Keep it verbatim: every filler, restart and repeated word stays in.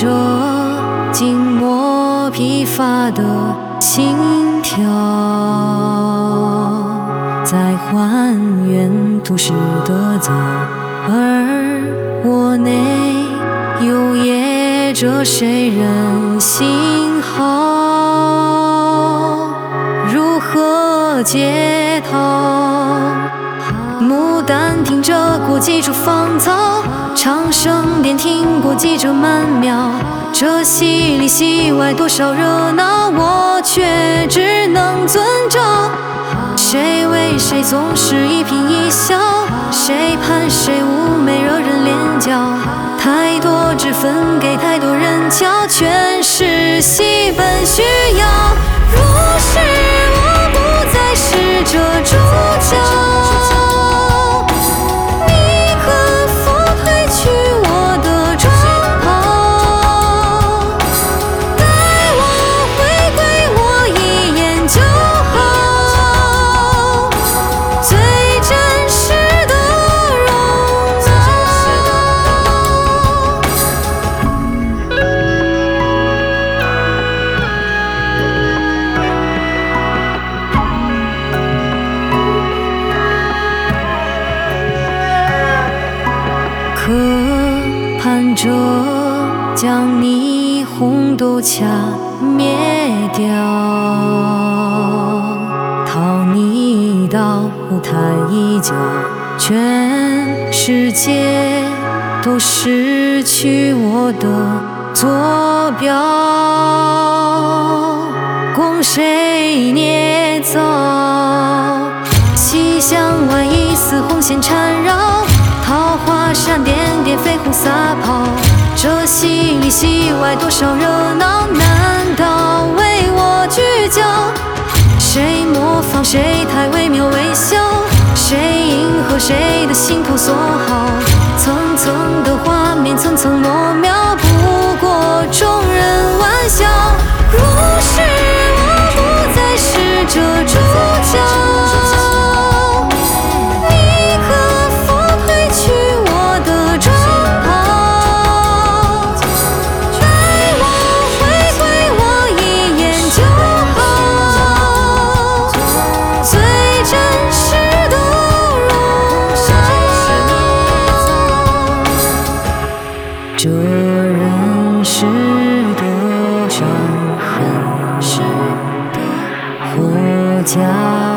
着静默疲乏的心跳，在还原突逝的走，而我内又夜着谁人信号？如何解套？牡丹听着过几株芳草，长生殿听过几折曼妙。这戏里戏外多少热闹，我却只能遵照。谁为谁总是一颦一笑，谁盼谁妩媚惹人怜叫。太多只分给太多人瞧，全是戏本需要。若是我不再是这主角，你可否褪去我的妆袍，待我回归我一眼就好，最真实的容可盼着将霓虹都掐灭掉，逃你到舞台一角，全世界都失去我的坐标，供谁捏造？西厢外一丝红线缠绕，桃花闪点点，绯红撒跑。这戏里戏外多少热闹，难道为我聚焦？谁模仿谁太惟妙惟肖，谁迎合谁的心头所好？层层的画面，层层罗描，不过众人玩笑。若是我不再是这主角，这人世的伤痕，是的活家。